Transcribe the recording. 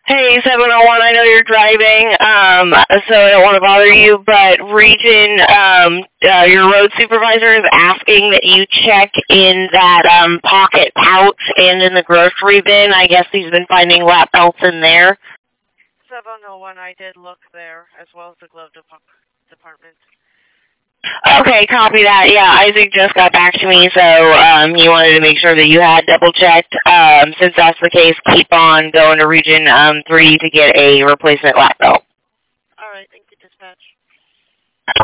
Hey, 701, I know you're driving, so I don't want to bother you, but Region, your road supervisor is asking that you check in that, pocket pouch and in the grocery bin. I guess he's been finding lap belts in there. 701, I did look there, as well as the glove department. Okay, copy that. Yeah, Isaac just got back to me, so he wanted to make sure that you had double-checked. Since that's the case, keep on going to Region 3 to get a replacement lap belt.